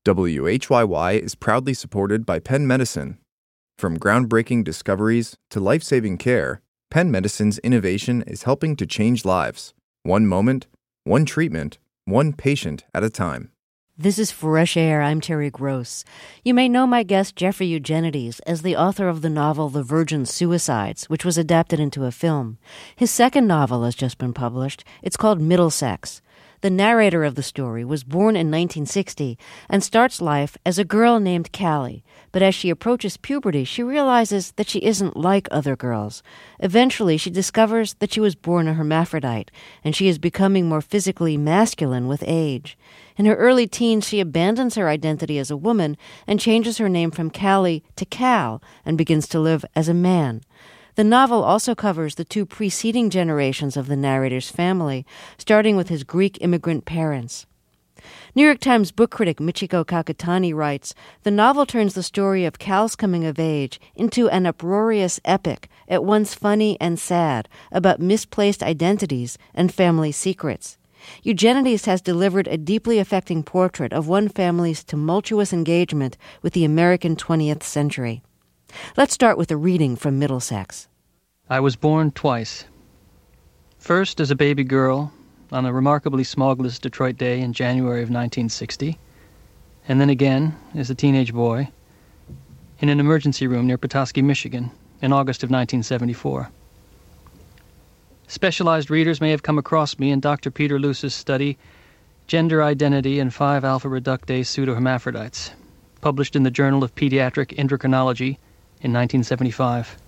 WHYY is proudly supported by Penn Medicine. From groundbreaking discoveries to life-saving care, Penn Medicine's innovation is helping to change lives. One moment, one treatment, one patient at a time. This is Fresh Air. I'm Terry Gross. You may know my guest Jeffrey Eugenides as the author of the novel The Virgin Suicides, which was adapted into a film. His second novel has just been published. It's called Middlesex. The narrator of the story was born in 1960 and starts life as a girl named Callie. But as she approaches puberty, she realizes that she isn't like other girls. Eventually, she discovers that she was born a hermaphrodite, and she is becoming more physically masculine with age. In her early teens, she abandons her identity as a woman and changes her name from Callie to Cal and begins to live as a man. The novel also covers the two preceding generations of the narrator's family, starting with his Greek immigrant parents. New York Times book critic Michiko Kakutani writes, the novel turns the story of Cal's coming of age into an uproarious epic, at once funny and sad, about misplaced identities and family secrets. Eugenides has delivered a deeply affecting portrait of one family's tumultuous engagement with the American 20th century. Let's start with a reading from Middlesex. I was born twice. First as a baby girl on a remarkably smogless Detroit day in January of 1960, and then again as a teenage boy in an emergency room near Petoskey, Michigan in August of 1974. Specialized readers may have come across me in Dr. Peter Luce's study, Gender Identity in 5 Alpha Reductase Pseudohermaphrodites, published in the Journal of Pediatric Endocrinology in 1975.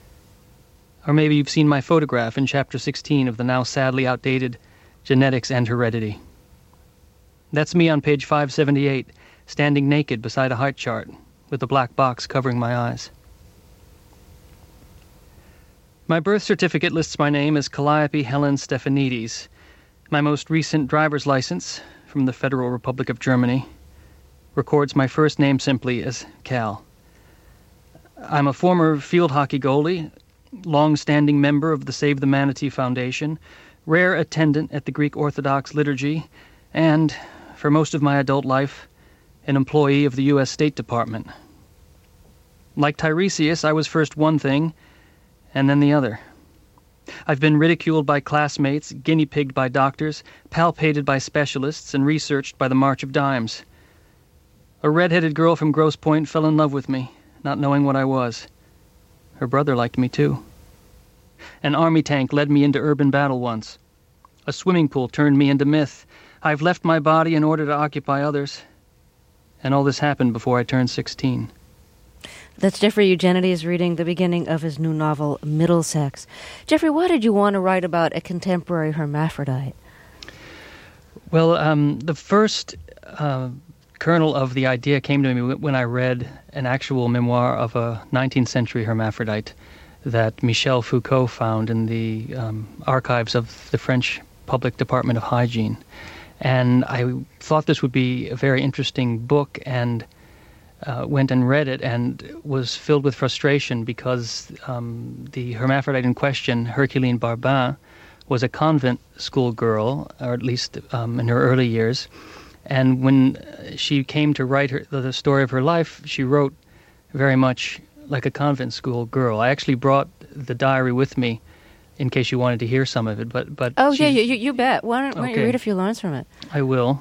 Or maybe you've seen my photograph in Chapter 16 of the now sadly outdated Genetics and Heredity. That's me on page 578, standing naked beside a heart chart, with a black box covering my eyes. My birth certificate lists my name as Calliope Helen Stephanides. My most recent driver's license, from the Federal Republic of Germany, records my first name simply as Cal. I'm a former field hockey goalie, long-standing member of the Save the Manatee Foundation, rare attendant at the Greek Orthodox liturgy, and, for most of my adult life, an employee of the U.S. State Department. Like Tiresias, I was first one thing, and then the other. I've been ridiculed by classmates, guinea-pigged by doctors, palpated by specialists, and researched by the March of Dimes. A red-headed girl from Grosse Pointe fell in love with me, not knowing what I was. Her brother liked me too. An army tank led me into urban battle once. A swimming pool turned me into myth. I've left my body in order to occupy others. And all this happened before I turned 16. That's Jeffrey Eugenides reading the beginning of his new novel, Middlesex. Jeffrey, why did you want to write about a contemporary hermaphrodite? Well, the first kernel of the idea came to me when I read an actual memoir of a 19th century hermaphrodite that Michel Foucault found in the archives of the French Public Department of Hygiene. And I thought this would be a very interesting book, and went and read it and was filled with frustration because the hermaphrodite in question, Herculine Barbin, was a convent school girl, or at least in her early years. And when she came to write the story of her life, she wrote very much like a convent school girl. I actually brought the diary with me in case you wanted to hear some of it. But oh, yeah, you bet. Why don't you read a few lines from it? I will.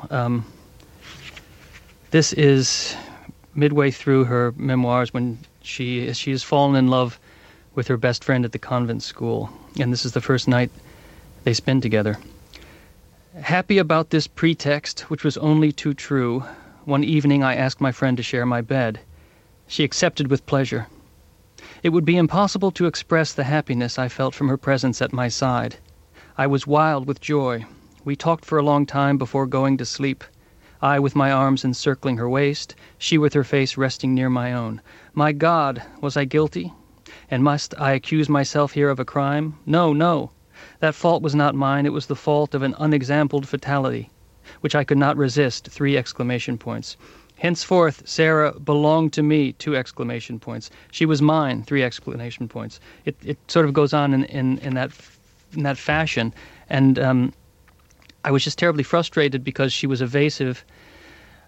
This is midway through her memoirs when she has fallen in love with her best friend at the convent school. And this is the first night they spend together. Happy about this pretext, which was only too true, one evening I asked my friend to share my bed. She accepted with pleasure. It would be impossible to express the happiness I felt from her presence at my side. I was wild with joy. We talked for a long time before going to sleep. I with my arms encircling her waist, she with her face resting near my own. My God, was I guilty? And must I accuse myself here of a crime? No, no. That fault was not mine, it was the fault of an unexampled fatality, which I could not resist, 3 exclamation points. Henceforth, Sarah belonged to me, 2 exclamation points. She was mine, 3 exclamation points. It sort of goes on in that fashion, and I was just terribly frustrated because she was evasive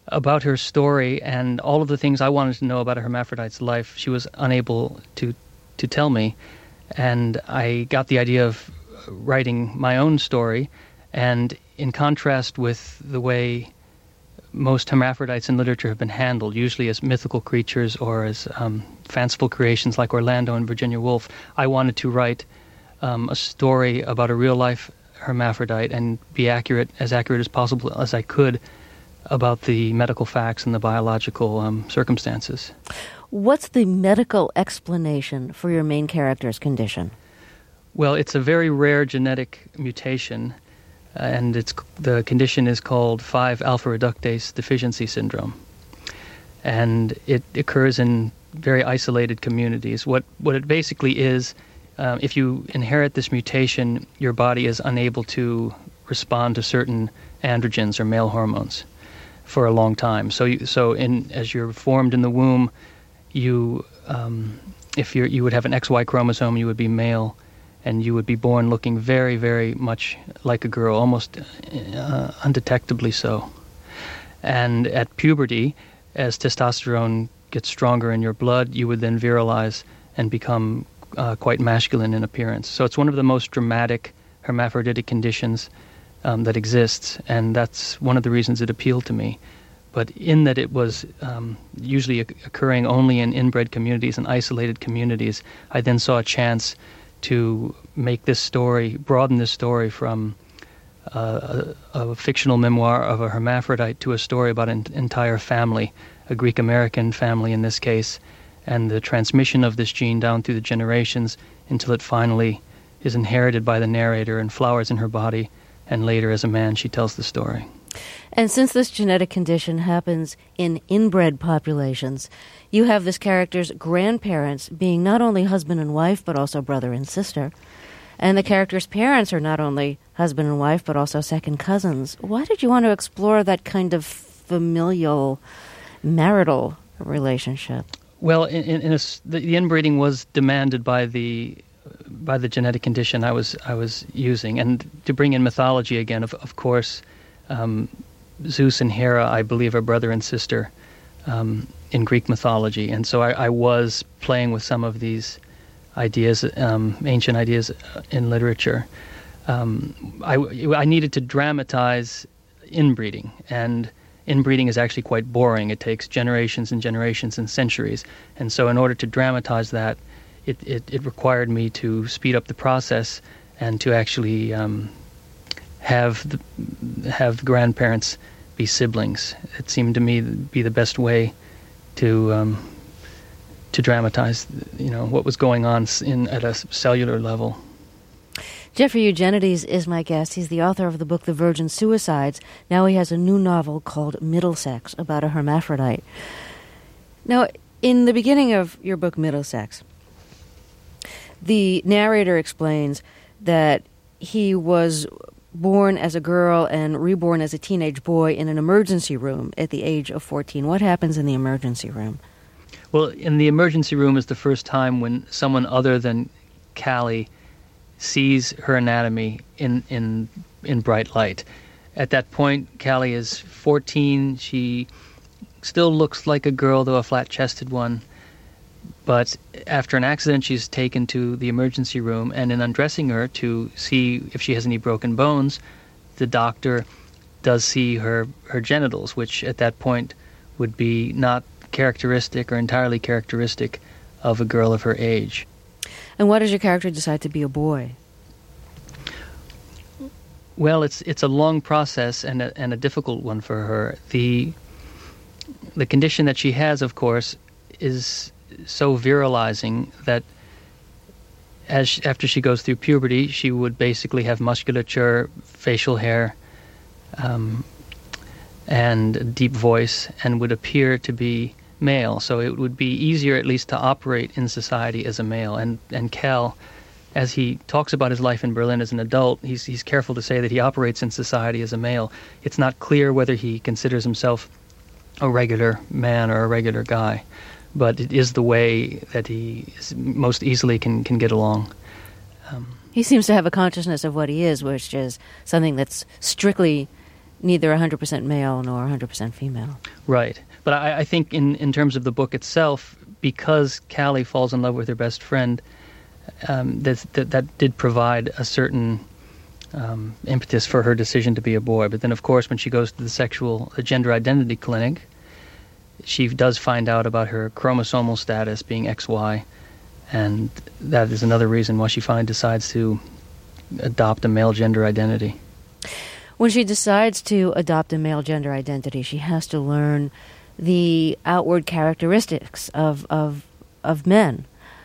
about her story and all of the things I wanted to know about a hermaphrodite's life, she was unable to tell me. And I got the idea of writing my own story, and in contrast with the way most hermaphrodites in literature have been handled, usually as mythical creatures or as fanciful creations like Orlando and Virginia Woolf, I wanted to write a story about a real-life hermaphrodite and be accurate as possible as I could about the medical facts and the biological circumstances. What's the medical explanation for your main character's condition? Well, it's a very rare genetic mutation, and the condition is called 5-alpha reductase deficiency syndrome. And it occurs in very isolated communities. What it basically is, if you inherit this mutation, your body is unable to respond to certain androgens or male hormones for a long time. So as you're formed in the womb, if you would have an XY chromosome, you would be male, and you would be born looking very, very much like a girl, almost undetectably so. And at puberty, as testosterone gets stronger in your blood, you would then virilize and become quite masculine in appearance. So it's one of the most dramatic hermaphroditic conditions that exists, and that's one of the reasons it appealed to me. But in that it was usually occurring only in inbred communities and isolated communities, I then saw a chance to make this story, broaden this story from a fictional memoir of a hermaphrodite to a story about an entire family, a Greek-American family in this case, and the transmission of this gene down through the generations until it finally is inherited by the narrator and flowers in her body, and later as a man she tells the story. And since this genetic condition happens in inbred populations, you have this character's grandparents being not only husband and wife, but also brother and sister. And the character's parents are not only husband and wife, but also second cousins. Why did you want to explore that kind of familial, marital relationship? Well, the inbreeding was demanded by the genetic condition I was using, and to bring in mythology again, of course, Zeus and Hera, I believe, are brother and sister in Greek mythology, and so I was playing with some of these ideas, ancient ideas in literature. I needed to dramatize inbreeding, and inbreeding is actually quite boring. It takes generations and generations and centuries, and so in order to dramatize that, it required me to speed up the process and to actually have the grandparents be siblings. It seemed to me to be the best way to dramatize, what was going on at a cellular level. Jeffrey Eugenides is my guest. He's the author of the book The Virgin Suicides. Now he has a new novel called Middlesex about a hermaphrodite. Now, in the beginning of your book Middlesex, the narrator explains that he was born as a girl and reborn as a teenage boy in an emergency room at the age of 14. What happens in the emergency room? Well, in the emergency room is the first time when someone other than Callie sees her anatomy in bright light. At that point, Callie is 14. She still looks like a girl, though a flat-chested one. But after an accident, she's taken to the emergency room, and in undressing her to see if she has any broken bones, the doctor does see her genitals, which at that point would be not characteristic or entirely characteristic of a girl of her age. And why does your character decide to be a boy? Well, it's a long process and a difficult one for her. The condition that she has, of course, is so virilizing that after she goes through puberty, she would basically have musculature, facial hair, and a deep voice, and would appear to be male. So it would be easier, at least, to operate in society as a male. And Cal, as he talks about his life in Berlin as an adult, he's careful to say that he operates in society as a male. It's not clear whether he considers himself a regular man or a regular guy, but it is the way that he most easily can get along. He seems to have a consciousness of what he is, which is something that's strictly neither 100% male nor 100% female. Right. But I think in terms of the book itself, because Callie falls in love with her best friend, that did provide a certain impetus for her decision to be a boy. But then, of course, when she goes to the gender identity clinic, she does find out about her chromosomal status being XY, and that is another reason why she finally decides to adopt a male gender identity. When she decides to adopt a male gender identity, she has to learn the outward characteristics of men.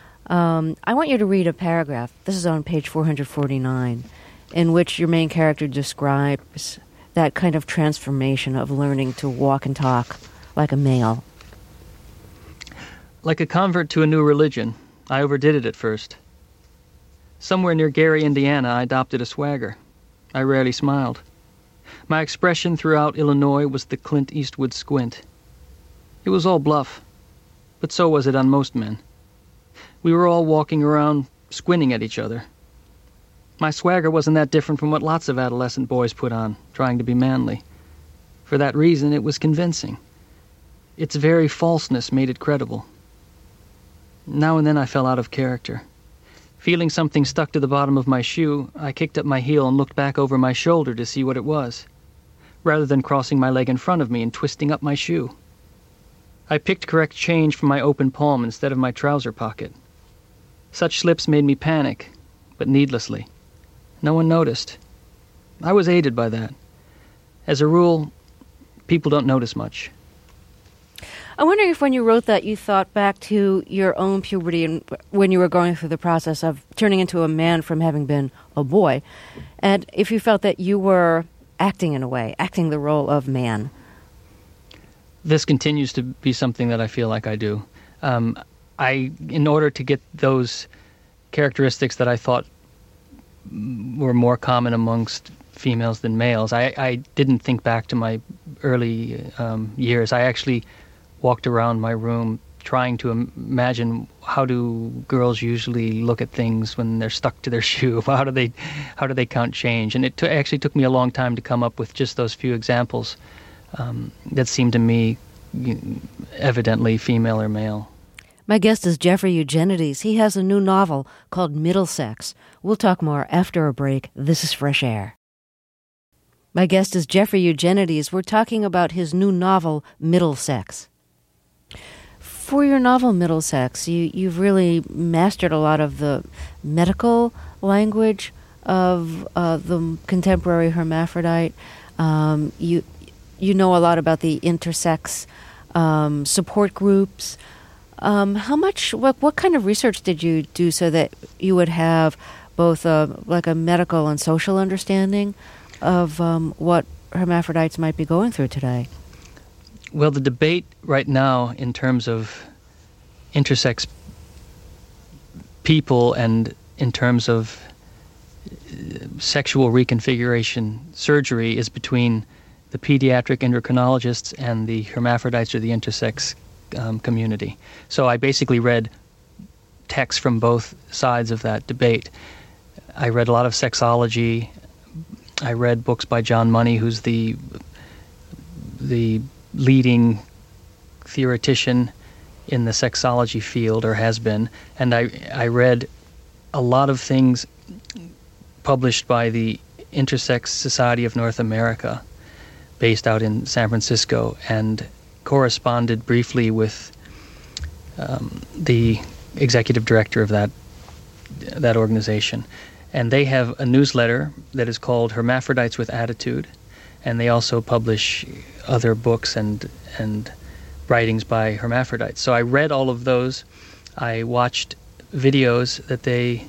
I want you to read a paragraph. This is on page 449, in which your main character describes that kind of transformation of learning to walk and talk like a male. Like a convert to a new religion, I overdid it at first. Somewhere near Gary, Indiana, I adopted a swagger. I rarely smiled. My expression throughout Illinois was the Clint Eastwood squint. It was all bluff, but so was it on most men. We were all walking around squinting at each other. My swagger wasn't that different from what lots of adolescent boys put on, trying to be manly. For that reason, it was convincing. Its very falseness made it credible. Now and then I fell out of character. Feeling something stuck to the bottom of my shoe, I kicked up my heel and looked back over my shoulder to see what it was, rather than crossing my leg in front of me and twisting up my shoe. I picked correct change from my open palm instead of my trouser pocket. Such slips made me panic, but needlessly. No one noticed. I was aided by that. As a rule, people don't notice much. I'm wondering if when you wrote that, you thought back to your own puberty and when you were going through the process of turning into a man from having been a boy, and if you felt that you were acting in a way, acting the role of man. This continues to be something that I feel like I do. In order to get those characteristics that I thought were more common amongst females than males, I didn't think back to my early years. I actually walked around my room trying to imagine, how do girls usually look at things when they're stuck to their shoe? How do they count change? And it actually took me a long time to come up with just those few examples that seemed to me evidently female or male. My guest is Jeffrey Eugenides. He has a new novel called Middlesex. We'll talk more after a break. This is Fresh Air. My guest is Jeffrey Eugenides. We're talking about his new novel, Middlesex. For your novel, Middlesex, you've really mastered a lot of the medical language of the contemporary hermaphrodite. You know a lot about the intersex support groups. What kind of research did you do so that you would have both like a medical and social understanding of what hermaphrodites might be going through today? Well, the debate right now in terms of intersex people and in terms of sexual reconfiguration surgery is between the pediatric endocrinologists and the hermaphrodites or the intersex community. So I basically read texts from both sides of that debate. I read a lot of sexology. I read books by John Money, who's the leading theoretician in the sexology field, or has been. And I read a lot of things published by the Intersex Society of North America, based out in San Francisco, and corresponded briefly with the executive director of that organization. And they have a newsletter that is called Hermaphrodites with Attitude, and they also publish other books and writings by hermaphrodites. So I read all of those. I watched videos that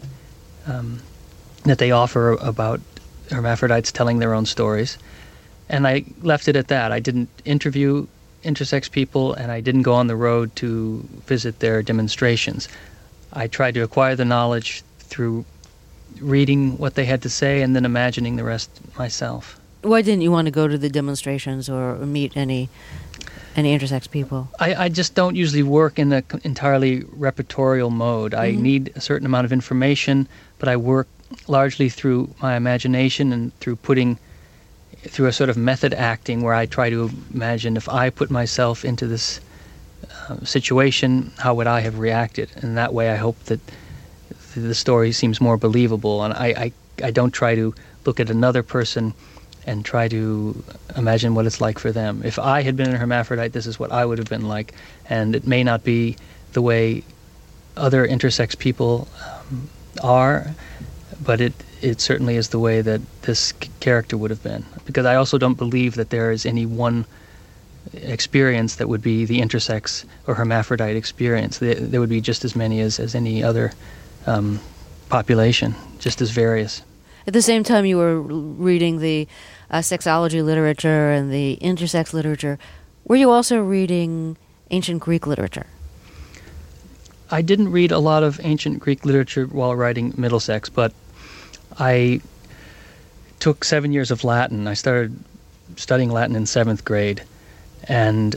they offer about hermaphrodites telling their own stories, and I left it at that. I didn't interview intersex people, and I didn't go on the road to visit their demonstrations. I tried to acquire the knowledge through reading what they had to say and then imagining the rest myself. Why didn't you want to go to the demonstrations or meet any intersex people? I just don't usually work in the entirely repertorial mode. I need a certain amount of information, but I work largely through my imagination and through putting through a sort of method acting where I try to imagine if I put myself into this situation, how would I have reacted? And that way I hope that the story seems more believable. And I don't try to look at another person and try to imagine what it's like for them. If I had been a hermaphrodite, this is what I would have been like. And it may not be the way other intersex people are, but it certainly is the way that this character would have been. Because I also don't believe that there is any one experience that would be the intersex or hermaphrodite experience. There would be just as many as any other population, just as various. At the same time you were reading the sexology literature and the intersex literature, were you also reading ancient Greek literature? I didn't read a lot of ancient Greek literature while writing Middlesex, but I took 7 years of Latin. I started studying Latin in 7th grade, and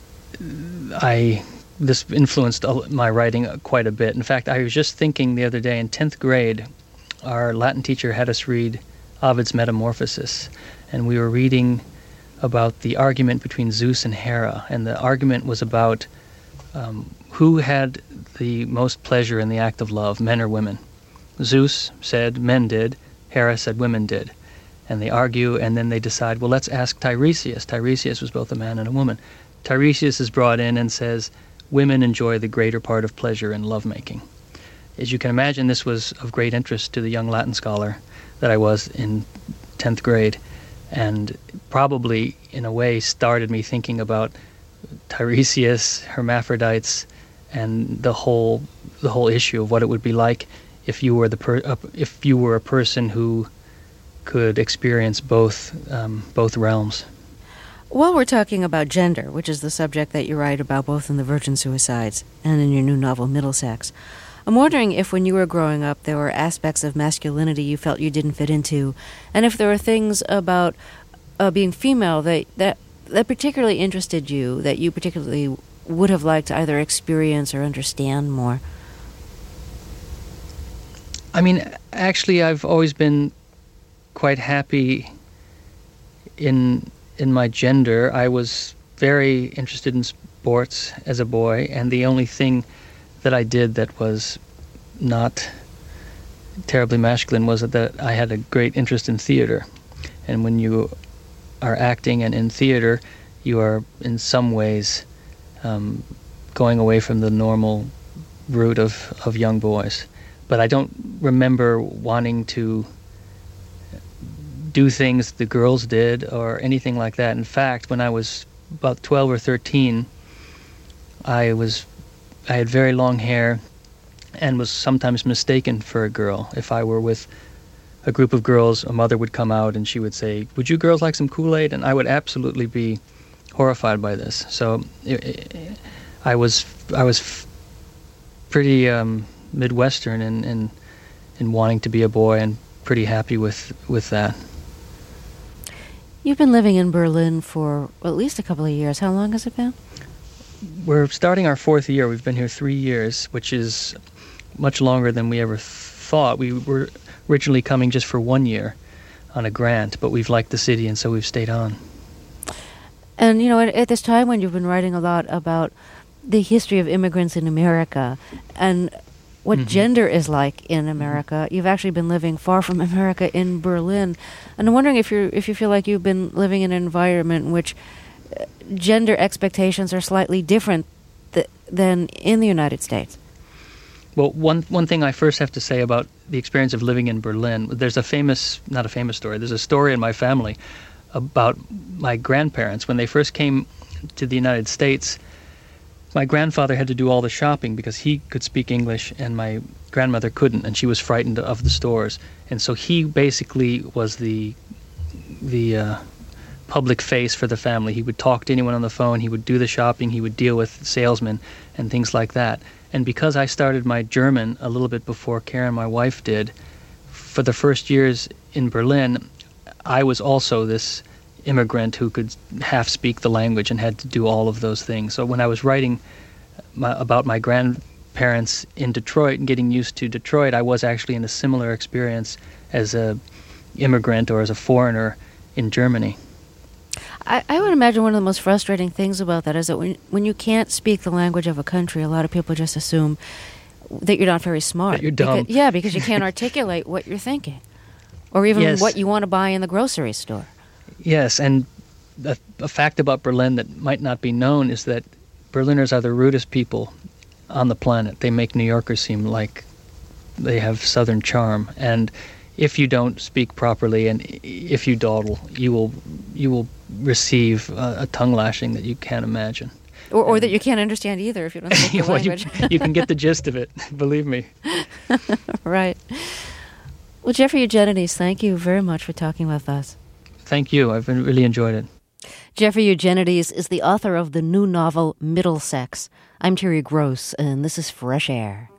this influenced my writing quite a bit. In fact, I was just thinking the other day, in 10th grade, our Latin teacher had us read Ovid's Metamorphoses, and we were reading about the argument between Zeus and Hera, and the argument was about who had the most pleasure in the act of love, men or women. Zeus said men did, Hera said women did. And they argue, and then they decide, well, let's ask Tiresias. Tiresias was both a man and a woman. Tiresias is brought in and says, women enjoy the greater part of pleasure in lovemaking. As you can imagine, this was of great interest to the young Latin scholar that I was in 10th grade, and probably, in a way, started me thinking about Tiresias, hermaphrodites, and the whole issue of what it would be like if you were a person who could experience both realms. While we're talking about gender, which is the subject that you write about both in The Virgin Suicides and in your new novel Middlesex, I'm wondering if when you were growing up there were aspects of masculinity you felt you didn't fit into, and if there were things about being female that particularly interested you, that you particularly would have liked to either experience or understand more. I mean, actually, I've always been quite happy in my gender. I was very interested in sports as a boy, and the only thing that I did that was not terribly masculine was that I had a great interest in theater. And when you are acting and in theater, you are in some ways going away from the normal route of young boys. But I don't remember wanting to do things the girls did or anything like that. In fact, when I was about 12 or 13, I had very long hair and was sometimes mistaken for a girl. If I were with a group of girls, a mother would come out and she would say, "Would you girls like some Kool-Aid?" And I would absolutely be horrified by this. So I was pretty Midwestern in wanting to be a boy, and pretty happy with that. You've been living in Berlin for at least a couple of years. How long has it been? We're starting our 4th year. We've been here 3 years, which is much longer than we ever thought. We were originally coming just for 1 year on a grant, but we've liked the city, and so we've stayed on. And, you know, at this time when you've been writing a lot about the history of immigrants in America and what gender is like in America, you've actually been living far from America in Berlin. And I'm wondering if you feel like you've been living in an environment in which gender expectations are slightly different than in the United States. Well, one thing I first have to say about the experience of living in Berlin, there's there's a story in my family about my grandparents. When they first came to the United States, my grandfather had to do all the shopping because he could speak English and my grandmother couldn't, and she was frightened of the stores. And so he basically was the public face for the family. He would talk to anyone on the phone, he would do the shopping, he would deal with salesmen and things like that. And because I started my German a little bit before Karen, my wife, did, for the first years in Berlin, I was also this immigrant who could half speak the language and had to do all of those things. So when I was writing about my grandparents in Detroit and getting used to Detroit, I was actually in a similar experience as a immigrant or as a foreigner in Germany. I would imagine one of the most frustrating things about that is that when you can't speak the language of a country, a lot of people just assume that you're not very smart. That you're dumb. Because you can't articulate what you're thinking, or even what you want to buy in the grocery store. Yes, and a fact about Berlin that might not be known is that Berliners are the rudest people on the planet. They make New Yorkers seem like they have Southern charm, and if you don't speak properly and if you dawdle, you will receive a tongue lashing that you can't imagine. Or that you can't understand either if you don't speak the language. You can get the gist of it, believe me. Right. Well, Jeffrey Eugenides, thank you very much for talking with us. Thank you. I've really enjoyed it. Jeffrey Eugenides is the author of the new novel Middlesex. I'm Terry Gross, and this is Fresh Air.